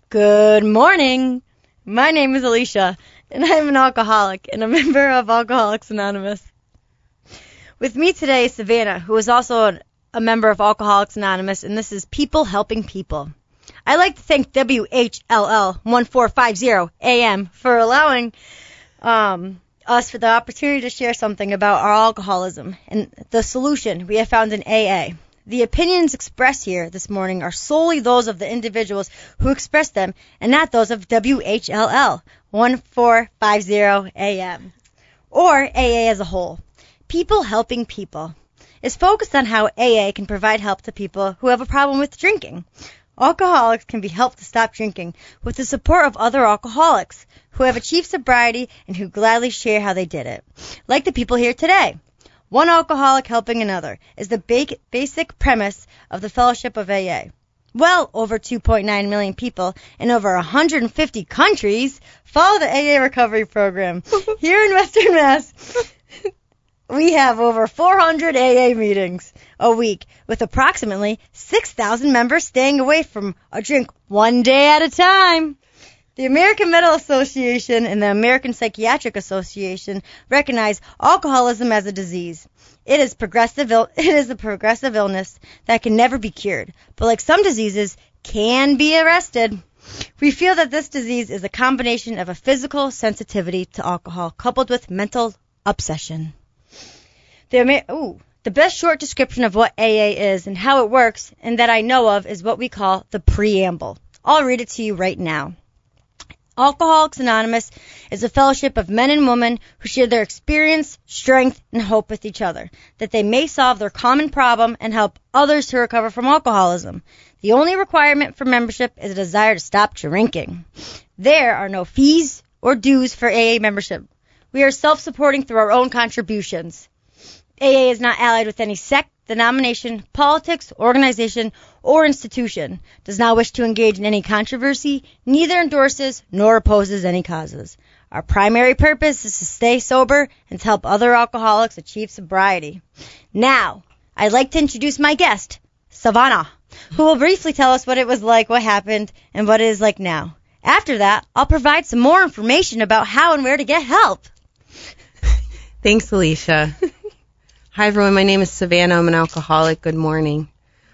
Good morning. My name is Alicia, and I'm an alcoholic and a member of Alcoholics Anonymous. With me today is Savannah, who is also a member of Alcoholics Anonymous, and this is People Helping People. I'd like to thank WHLL 1450 AM for allowing us for the opportunity to share something about our alcoholism and the solution we have found in AA. The opinions expressed here this morning are solely those of the individuals who expressed them and not those of WHLL 1450 AM or AA as a whole. People Helping People is focused on how AA can provide help to people who have a problem with drinking. Alcoholics can be helped to stop drinking with the support of other alcoholics who have achieved sobriety and who gladly share how they did it, like the people here today. One alcoholic helping another is the basic premise of the Fellowship of AA. Well over 2.9 million people in over 150 countries follow the AA recovery program. Here in Western Mass, we have over 400 AA meetings a week, with approximately 6,000 members staying away from a drink one day at a time. The American Medical Association and the American Psychiatric Association recognize alcoholism as a disease. It is a progressive illness that can never be cured, but like some diseases, can be arrested. We feel that this disease is a combination of a physical sensitivity to alcohol coupled with mental obsession. The best short description of what AA is and how it works, and that I know of, is what we call the preamble. I'll read it to you right now. Alcoholics Anonymous is a fellowship of men and women who share their experience, strength, and hope with each other, that they may solve their common problem and help others to recover from alcoholism. The only requirement for membership is a desire to stop drinking. There are no fees or dues for AA membership. We are self-supporting through our own contributions. AA is not allied with any sect, denomination, politics, organization, or institution, does not wish to engage in any controversy, neither endorses nor opposes any causes. Our primary purpose is to stay sober and to help other alcoholics achieve sobriety. Now, I'd like to introduce my guest, Savannah, who will briefly tell us what it was like, what happened, and what it is like now. After that, I'll provide some more information about how and where to get help. Thanks, Alicia. Hi, everyone. My name is Savannah. I'm an alcoholic. Good morning.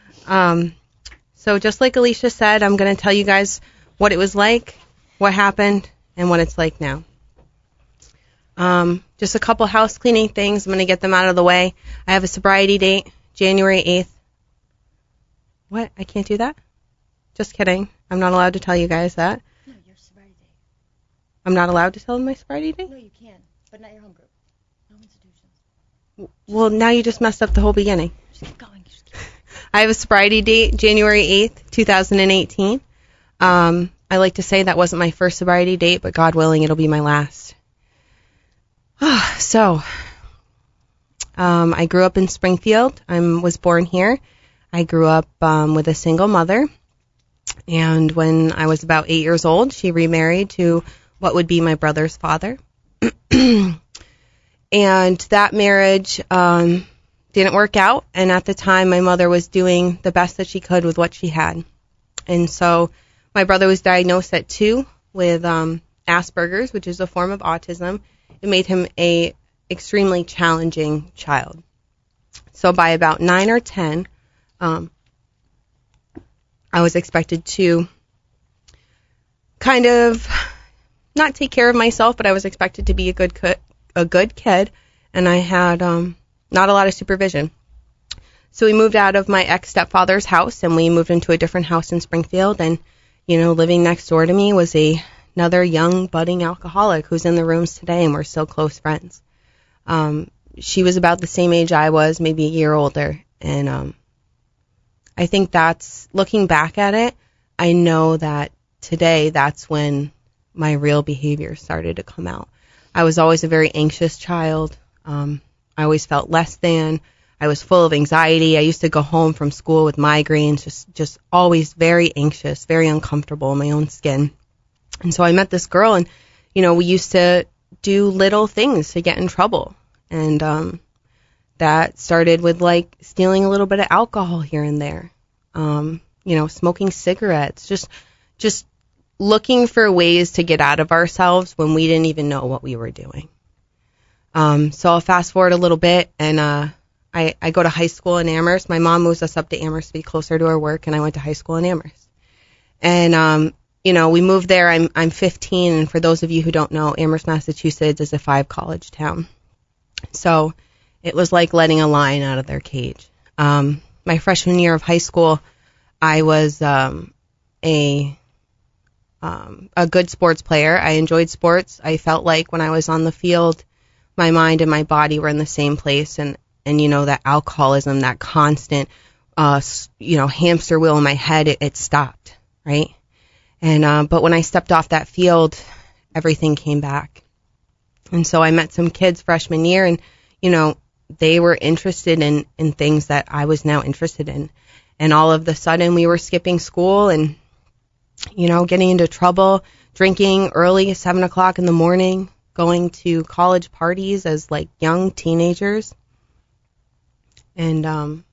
So just like Alicia said, I'm going to tell you guys what it was like, what happened, and what it's like now. Just a couple house cleaning things. I'm going to get them out of the way. I have a sobriety date, January 8th. What? I can't do that? Just kidding. I'm not allowed to tell you guys that. No, your sobriety date. I'm not allowed to tell them my sobriety date? No, you can, but not your home group. No institutions. Well, now you just messed up the whole beginning. Just keep going. I have a sobriety date, January 8th, 2018. I like to say that wasn't my first sobriety date, but God willing, it'll be my last. I grew up in Springfield. I was born here. I grew up with a single mother. And when I was about 8 years old, she remarried to what would be my brother's father. And that marriage didn't work out, and at the time my mother was doing the best that she could with what she had. And so my brother was diagnosed at 2 with Asperger's, which is a form of autism. It made him a extremely challenging child. So by about 9 or 10, I was expected to kind of not take care of myself, but I was expected to be a good kid, and I had not a lot of supervision. So we moved out of my ex-stepfather's house, and we moved into a different house in Springfield, and, living next door to me was another young, budding alcoholic who's in the rooms today, and we're still close friends. She was about the same age I was, maybe a year older, and I think that's, looking back at it, I know that today that's when my real behavior started to come out. I was always a very anxious child. I always felt less than. I was full of anxiety. I used to go home from school with migraines, just always very anxious, very uncomfortable in my own skin. And so I met this girl, and, we used to do little things to get in trouble. And that started with, stealing a little bit of alcohol here and there, smoking cigarettes, just looking for ways to get out of ourselves when we didn't even know what we were doing. So I'll fast forward a little bit, and I go to high school in Amherst. My mom moves us up to Amherst to be closer to her work, and I went to high school in Amherst. And we moved there. I'm 15, and for those of you who don't know, Amherst, Massachusetts is a 5-college town. So it was like letting a lion out of their cage. My freshman year of high school, I was a good sports player. I enjoyed sports. I felt like when I was on the field, my mind and my body were in the same place, and that alcoholism, that constant, hamster wheel in my head, it stopped, right? And but when I stepped off that field, everything came back. And so I met some kids freshman year, and they were interested in things that I was now interested in. And all of a sudden, we were skipping school and getting into trouble, drinking early, 7 o'clock in the morning, going to college parties as like young teenagers. And,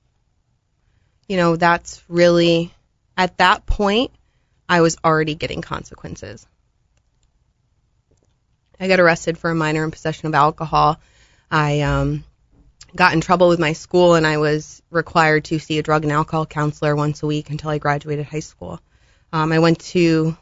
that's really, at that point, I was already getting consequences. I got arrested for a minor in possession of alcohol. I got in trouble with my school, and I was required to see a drug and alcohol counselor once a week until I graduated high school. I went to,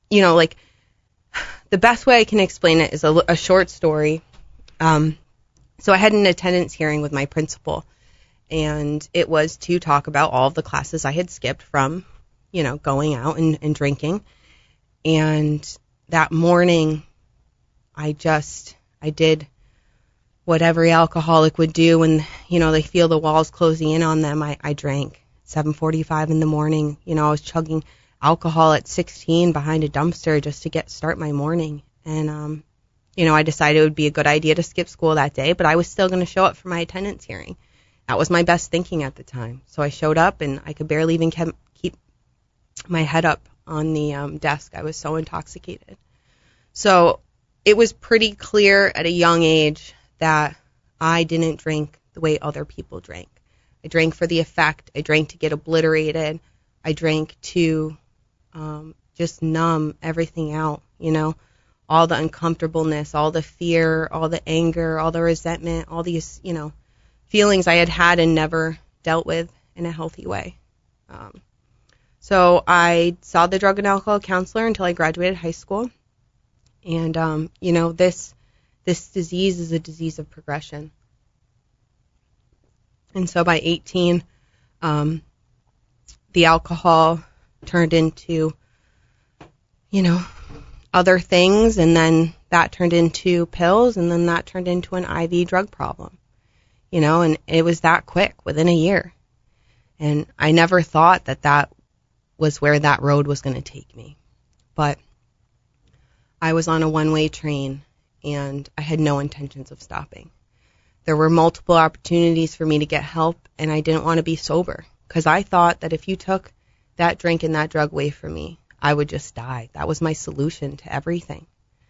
the best way I can explain it is a short story. So I had an attendance hearing with my principal, and it was to talk about all of the classes I had skipped from, going out and drinking. And that morning, I did what every alcoholic would do when, they feel the walls closing in on them. I drank 7:45 in the morning. I was chugging alcohol at 16 behind a dumpster just to start my morning. And, I decided it would be a good idea to skip school that day, but I was still going to show up for my attendance hearing. That was my best thinking at the time. So I showed up, and I could barely even keep my head up on the desk. I was so intoxicated. So it was pretty clear at a young age that I didn't drink the way other people drank. I drank for the effect. I drank to get obliterated. I drank to just numb everything out, all the uncomfortableness, all the fear, all the anger, all the resentment, all these, feelings I had and never dealt with in a healthy way. So I saw the drug and alcohol counselor until I graduated high school. And, this disease is a disease of progression. And so by 18, the alcohol turned into, other things, and then that turned into pills, and then that turned into an IV drug problem, and it was that quick, within a year. And I never thought that was where that road was going to take me. But I was on a one-way train, and I had no intentions of stopping. There were multiple opportunities for me to get help, and I didn't want to be sober, because I thought that if you took that drink and that drug away from me, I would just die. That was my solution to everything.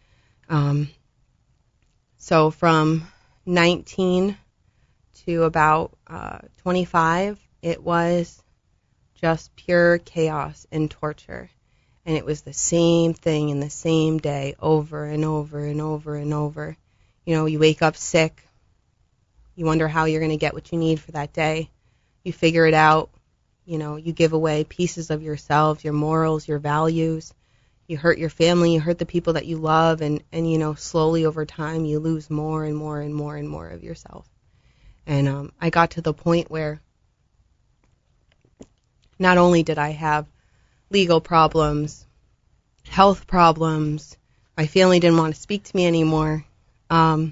So from 19 to about 25, it was just pure chaos and torture. And it was the same thing in the same day over and over and over and over. You wake up sick. You wonder how you're going to get what you need for that day. You figure it out. You give away pieces of yourself, your morals, your values. You hurt your family, you hurt the people that you love, and slowly over time you lose more and more and more and more of yourself. And I got to the point where not only did I have legal problems, health problems, my family didn't want to speak to me anymore. I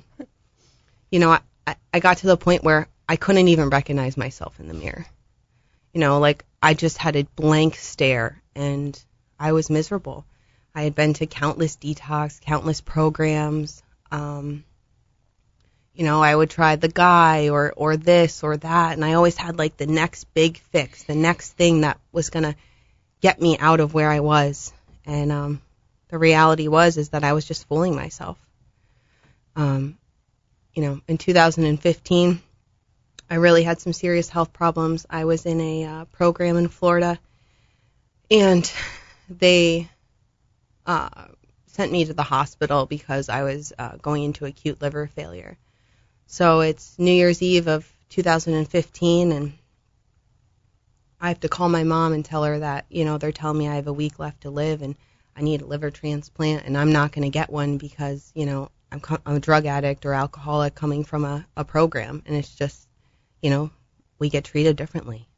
got to the point where I couldn't even recognize myself in the mirror. I just had a blank stare, and I was miserable. I had been to countless detox, countless programs. I would try the guy or this or that, and I always had like the next big fix, the next thing that was going to get me out of where I was. And the reality is that I was just fooling myself. In 2015, I really had some serious health problems. I was in a program in Florida, and they sent me to the hospital because I was going into acute liver failure. So it's New Year's Eve of 2015, and I have to call my mom and tell her that, they're telling me I have a week left to live and I need a liver transplant, and I'm not going to get one because, I'm a drug addict or alcoholic coming from a program, and it's just, we get treated differently.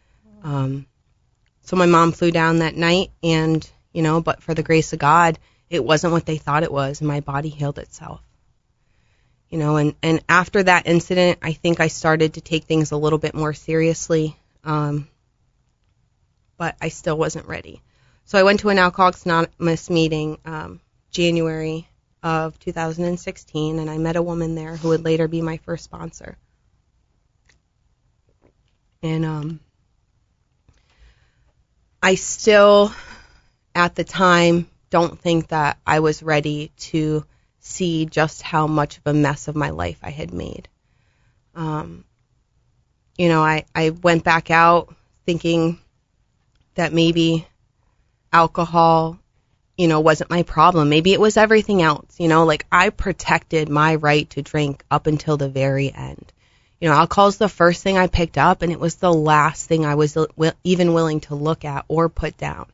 So my mom flew down that night, and, but for the grace of God, it wasn't what they thought it was, and my body healed itself. And after that incident, I think I started to take things a little bit more seriously, but I still wasn't ready. So I went to an Alcoholics Anonymous meeting January of 2016, and I met a woman there who would later be my first sponsor. And I still, at the time, don't think that I was ready to see just how much of a mess of my life I had made. I went back out thinking that maybe alcohol, wasn't my problem. Maybe it was everything else. I protected my right to drink up until the very end. Alcohol's the first thing I picked up, and it was the last thing I was even willing to look at or put down.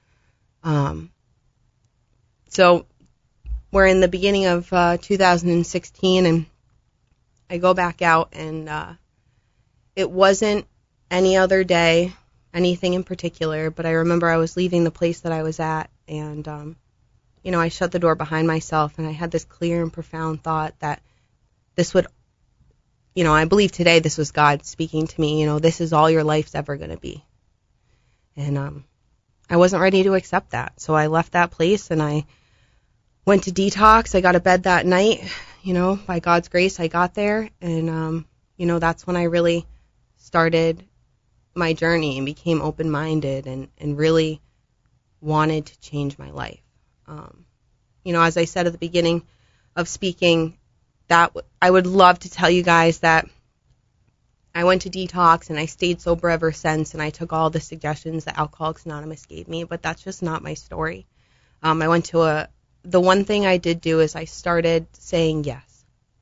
So we're in the beginning of 2016, and I go back out, and it wasn't any other day, anything in particular, but I remember I was leaving the place that I was at, and, I shut the door behind myself, and I had this clear and profound thought that this would, I believe today this was God speaking to me, this is all your life's ever going to be. And I wasn't ready to accept that, so I left that place, and I went to detox. I got to bed that night, by God's grace I got there, and, that's when I really started my journey and became open-minded and really wanted to change my life. As I said at the beginning of speaking, that I would love to tell you guys that I went to detox and I stayed sober ever since, and I took all the suggestions that Alcoholics Anonymous gave me, but that's just not my story. I went to the one thing I did do is I started saying yes.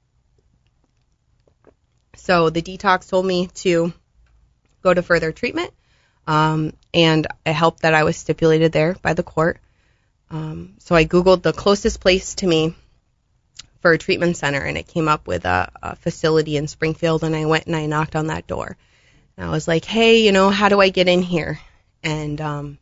So the detox told me to go to further treatment, and it helped that I was stipulated there by the court. So I Googled the closest place to me for a treatment center, and it came up with a facility in Springfield, and I went and I knocked on that door. And I was like, hey, how do I get in here? And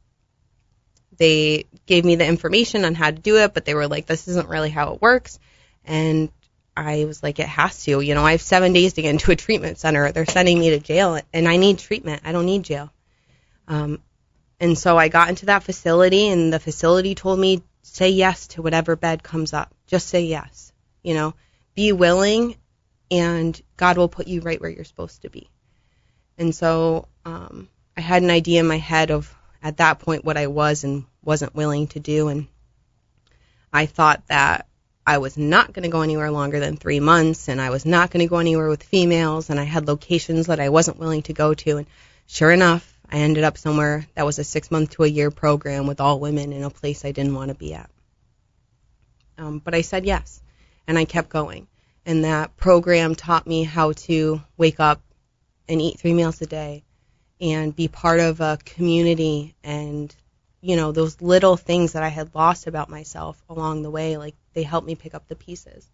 they gave me the information on how to do it, but they were like, this isn't really how it works. And I was like, it has to. I have 7 days to get into a treatment center. They're sending me to jail, and I need treatment. I don't need jail. And so I got into that facility, and the facility told me, say yes to whatever bed comes up. Just say yes. Be willing, and God will put you right where you're supposed to be. And so I had an idea in my head of, at that point, what I was and wasn't willing to do, and I thought that I was not going to go anywhere longer than 3 months, and I was not going to go anywhere with females, and I had locations that I wasn't willing to go to, and sure enough, I ended up somewhere that was a 6-month to a year program with all women in a place I didn't want to be at. But I said yes, and I kept going, and that program taught me how to wake up and eat 3 meals a day and be part of a community, and those little things that I had lost about myself along the way, like, they helped me pick up the pieces.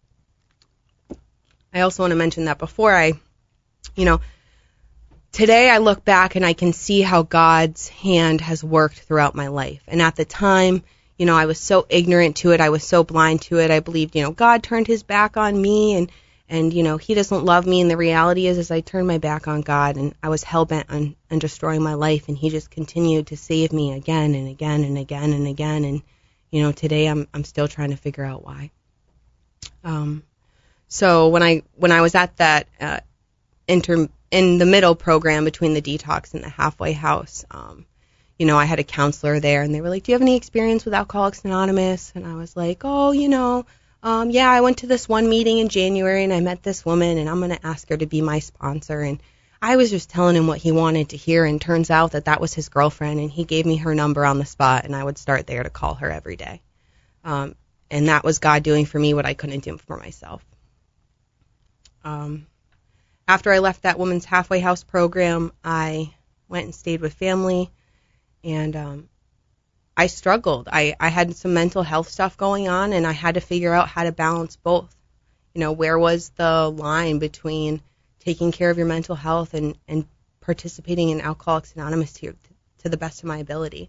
I also want to mention that before today I look back and I can see how God's hand has worked throughout my life. And at the time, I was so ignorant to it. I was so blind to it. I believed, God turned his back on me, and he doesn't love me. And the reality is I turned my back on God, and I was hell-bent on destroying my life, and he just continued to save me again and again and again and again. And, today I'm still trying to figure out why. So when I was at that in the middle program between the detox and the halfway house, I had a counselor there, and they were like, do you have any experience with Alcoholics Anonymous? And I was like, oh, yeah, I went to this one meeting in January, and I met this woman, and I'm going to ask her to be my sponsor. And I was just telling him what he wanted to hear, and turns out that was his girlfriend, and he gave me her number on the spot, and I would start there to call her every day. And that was God doing for me what I couldn't do for myself. After I left that Women's Halfway House program, I went and stayed with family, and I struggled. I had some mental health stuff going on, and I had to figure out how to balance both. Where was the line between taking care of your mental health and participating in Alcoholics Anonymous to the best of my ability.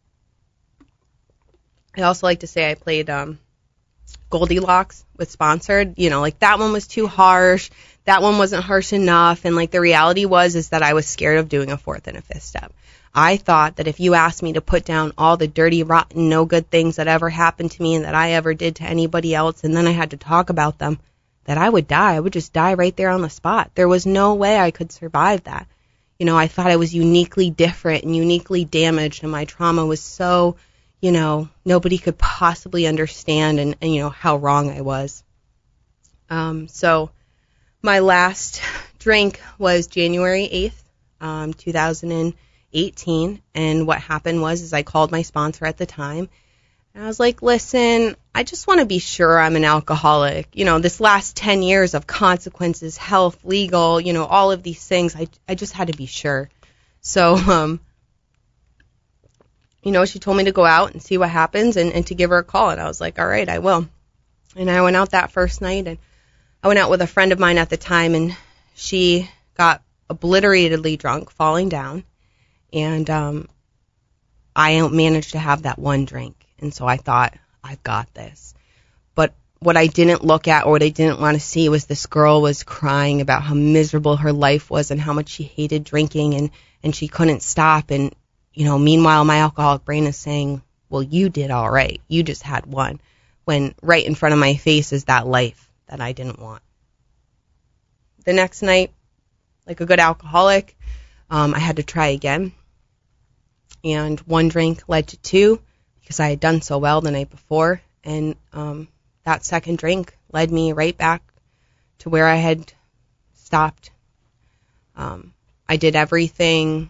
I also like to say I played Goldilocks with Sponsored. That one was too harsh. That one wasn't harsh enough. And the reality is that I was scared of doing a fourth and a fifth step. I thought that if you asked me to put down all the dirty, rotten, no good things that ever happened to me and that I ever did to anybody else, and then I had to talk about them, that I would die. I would just die right there on the spot. There was no way I could survive that. I thought I was uniquely different and uniquely damaged, and my trauma was so, nobody could possibly understand and how wrong I was. So my last drink was January 8th, 2018, and what happened was I called my sponsor at the time, and I was like, listen, I just want to be sure I'm an alcoholic. This last 10 years of consequences, health, legal, all of these things, I just had to be sure. So, she told me to go out and see what happens and to give her a call. And I was like, all right, I will. And I went out that first night, and I went out with a friend of mine at the time, and she got obliteratedly drunk, falling down. And I managed to have that one drink. And so I thought, I've got this. But what I didn't look at or what I didn't want to see was this girl was crying about how miserable her life was and how much she hated drinking and she couldn't stop. And, meanwhile, my alcoholic brain is saying, well, you did all right. You just had one. When right in front of my face is that life that I didn't want. The next night, like a good alcoholic, I had to try again. And one drink led to two, because I had done so well the night before, and that second drink led me right back to where I had stopped. I did everything.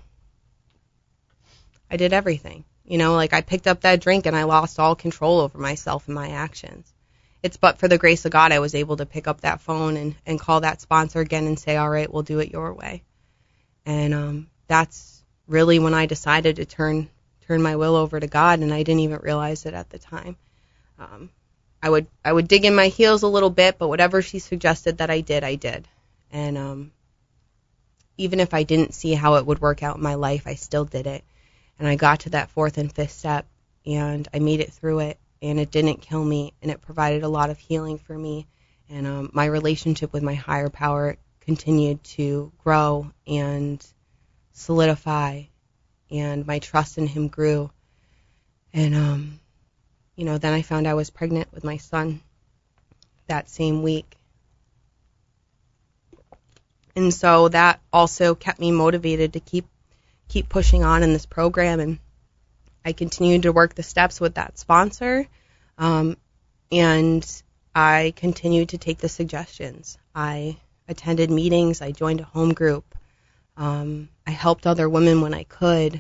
I picked up that drink and I lost all control over myself and my actions. It's but for the grace of God I was able to pick up that phone and call that sponsor again and say, all right, we'll do it your way. And that's really when I decided to turn my will over to God, and I didn't even realize it at the time. I would dig in my heels a little bit, but whatever she suggested that I did. And even if I didn't see how it would work out in my life, I still did it. And I got to that fourth and fifth step, and I made it through it, and it didn't kill me, and it provided a lot of healing for me. And my relationship with my higher power continued to grow and solidify, and my trust in him grew. And, then I found I was pregnant with my son that same week. And so that also kept me motivated to keep pushing on in this program. And I continued to work the steps with that sponsor. And I continued to take the suggestions. I attended meetings. I joined a home group. I helped other women when I could.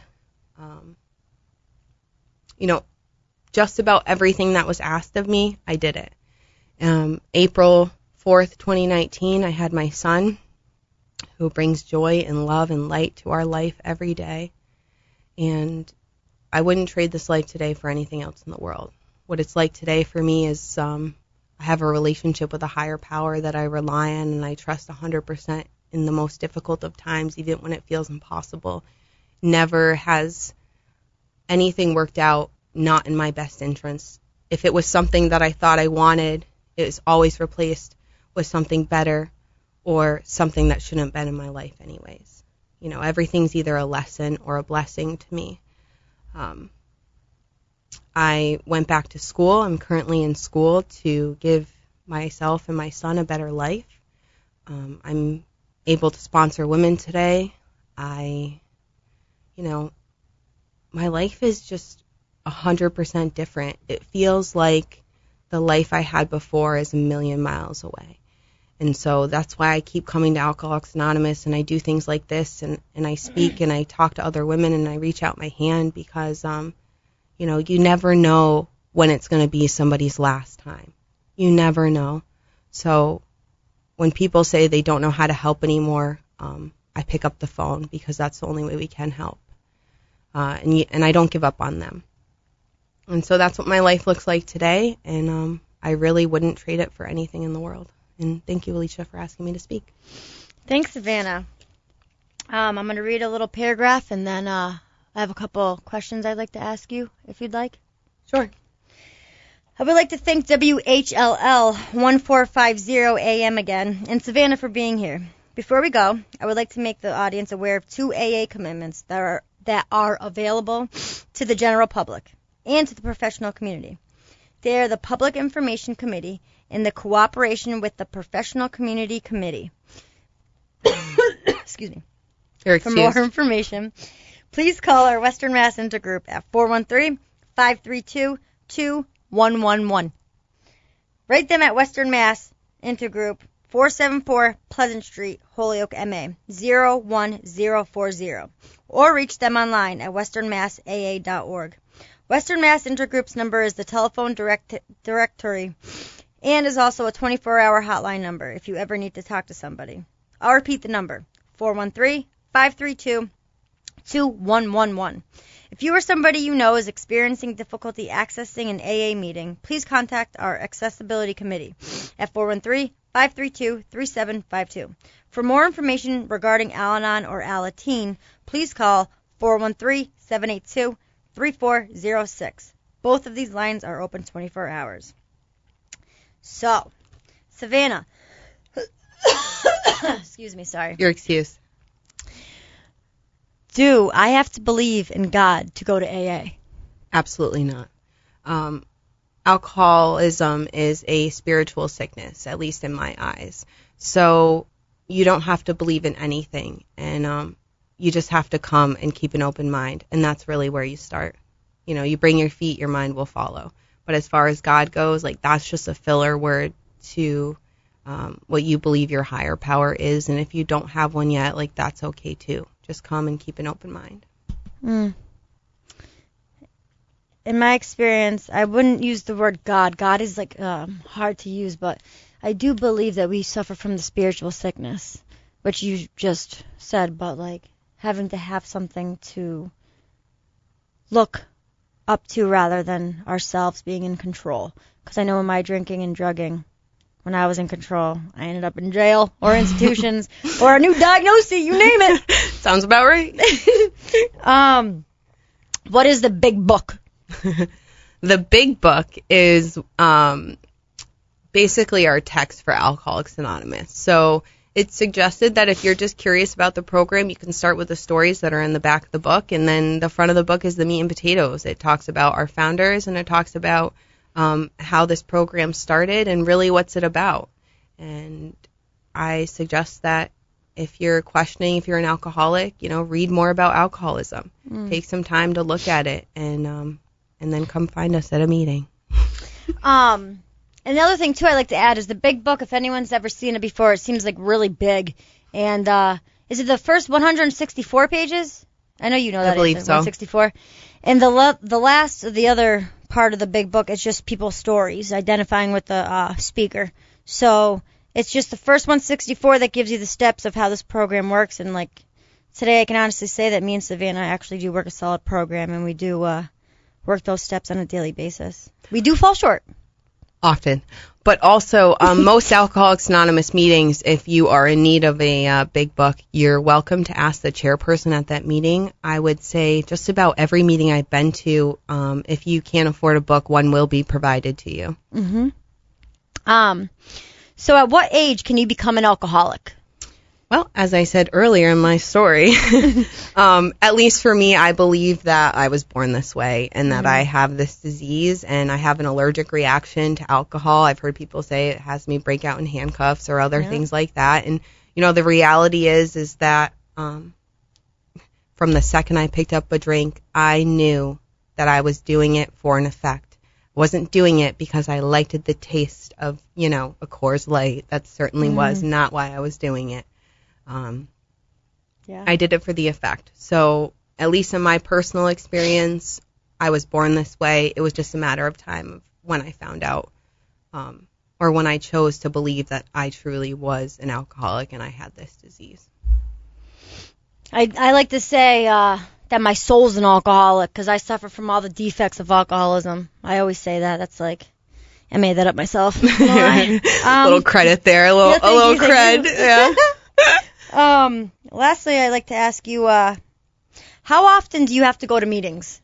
Just about everything that was asked of me, I did it. April 4th, 2019, I had my son, who brings joy and love and light to our life every day. And I wouldn't trade this life today for anything else in the world. What it's like today for me is I have a relationship with a higher power that I rely on and I trust 100% in the most difficult of times, even when it feels impossible. Never has anything worked out not in my best interest. If it was something that I thought I wanted, it was always replaced with something better or something that shouldn't have been in my life anyways. Everything's either a lesson or a blessing to me. I went back to school. I'm currently in school to give myself and my son a better life. I'm able to sponsor women today. My life is just 100% different. It feels like the life I had before is a million miles away. And so that's why I keep coming to Alcoholics Anonymous, and I do things like this, and I speak and I talk to other women and I reach out my hand because, you never know when it's going to be somebody's last time. You never know. So when people say they don't know how to help anymore, I pick up the phone because that's the only way we can help. And I don't give up on them. And so that's what my life looks like today, and I really wouldn't trade it for anything in the world. And thank you, Alicia, for asking me to speak. Thanks, Savannah. I'm going to read a little paragraph, and then I have a couple questions I'd like to ask you, if you'd like. Sure. I would like to thank WHLL 1450 AM again, and Savannah for being here. Before we go, I would like to make the audience aware of 2 AA commitments that are available to the general public and to the professional community. They are the Public Information Committee and the Cooperation with the Professional Community Committee. Excuse me. You're For excused. more information, please call our Western Mass Intergroup at 413-532-2111. Write them at Western Mass Intergroup, 474 Pleasant Street, Holyoke, MA, 01040, or reach them online at westernmassaa.org. Western Mass Intergroup's number is the telephone directory and is also a 24-hour hotline number if you ever need to talk to somebody. I'll repeat the number, 413-532-2111. If you or somebody you know is experiencing difficulty accessing an AA meeting, please contact our Accessibility Committee at 413-532-3752. For more information regarding Al-Anon or Alateen, please call 413-782-3406. Both of these lines are open 24 hours. So, Savannah. Excuse me, sorry. You're excused. Do I have to believe in God to go to AA? Absolutely not. Alcoholism is a spiritual sickness, at least in my eyes. So you don't have to believe in anything, and you just have to come and keep an open mind, and that's really where you start. You bring your feet, your mind will follow. But as far as God goes, that's just a filler word to what you believe your higher power is, and if you don't have one yet, that's okay too. Just come and keep an open mind. In my experience, I wouldn't use the word God. God is hard to use, but I do believe that we suffer from the spiritual sickness, which you just said, but having to have something to look up to rather than ourselves being in control. Because I know in my drinking and drugging, when I was in control, I ended up in jail or institutions or a new diagnosis, you name it. Sounds about right. What is the big book? The big book is basically our text for Alcoholics Anonymous. So it's suggested that if you're just curious about the program, you can start with the stories that are in the back of the book, and then the front of the book is the meat and potatoes. It talks about our founders, and it talks about how this program started and really what's it about. And I suggest that if you're questioning if you're an alcoholic, read more about alcoholism. Take some time to look at it, and then come find us at a meeting. Another thing, too, I'd like to add is the big book. If anyone's ever seen it before, it seems really big. And is it the first 164 pages? I know you know that. I believe so. 164. And the last, the other part of the big book is just people's stories, identifying with the speaker. So it's just the first 164 that gives you the steps of how this program works. And today I can honestly say that me and Savannah actually do work a solid program, and we do work those steps on a daily basis. We do fall short. Often. But also, most Alcoholics Anonymous meetings, if you are in need of a big book, you're welcome to ask the chairperson at that meeting. I would say just about every meeting I've been to, if you can't afford a book, one will be provided to you. Mm-hmm. So at what age can you become an alcoholic? Well, as I said earlier in my story, at least for me, I believe that I was born this way and that I have this disease and I have an allergic reaction to alcohol. I've heard people say it has me break out in handcuffs or other things like that. And, the reality is that from the second I picked up a drink, I knew that I was doing it for an effect. Wasn't doing it because I liked the taste of, a Coors Light. That certainly was not why I was doing it. I did it for the effect. So at least in my personal experience, I was born this way. It was just a matter of time of when I found out, or when I chose to believe that I truly was an alcoholic and I had this disease. I like to say that my soul's an alcoholic because I suffer from all the defects of alcoholism. I always say that. That's like, I made that up myself. Little credit there, a little cred. Yeah. Lastly, I'd like to ask you, how often do you have to go to meetings?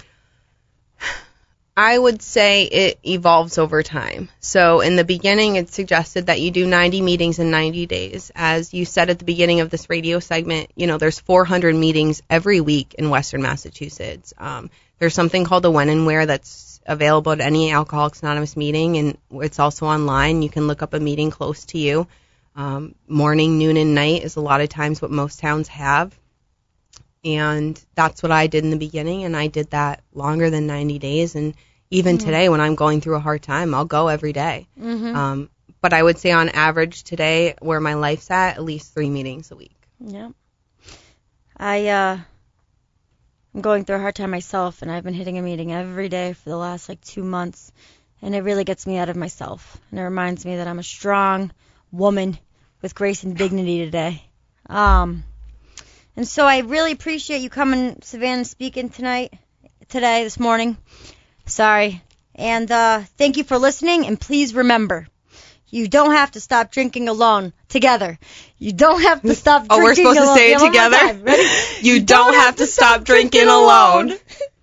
I would say it evolves over time. So in the beginning, it suggested that you do 90 meetings in 90 days. As you said at the beginning of this radio segment, there's 400 meetings every week in Western Massachusetts. There's something called the When and Where that's available at any Alcoholics Anonymous meeting, and it's also online. You can look up a meeting close to you. Morning, noon, and night is a lot of times what most towns have. And that's what I did in the beginning, and I did that longer than 90 days. And even today, when I'm going through a hard time, I'll go every day. But I would say on average today, where my life's at least 3 meetings a week. Yeah. I'm going through a hard time myself, and I've been hitting a meeting every day for the last 2 months. And it really gets me out of myself. And it reminds me that I'm a strong woman with grace and dignity today. And so I really appreciate you coming, Savannah, speaking this morning. Sorry. And thank you for listening, and please remember, you don't have to stop drinking alone. Together. You don't have to stop drinking alone. Oh, we're supposed to say it together? Ready? You don't have to stop drinking alone.